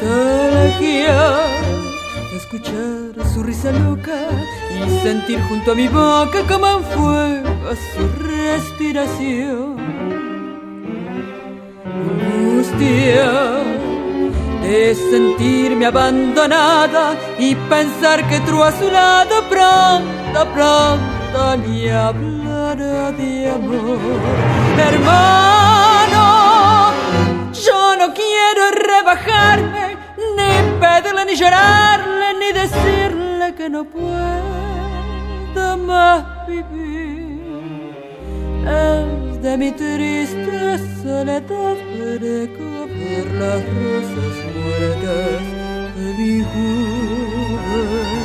nostalgia, escuchar su risa loca y sentir junto a mi boca como en fuego su respiración. Angustia de sentirme abandonada y pensar que tú a su lado pronto me hablará de amor. Hermano, yo no quiero rebajarme, ni pedirle, ni llorarle, ni decirle que no puedo más vivir. Es de mi triste soledad recoger las rosas muertas de mi juventud.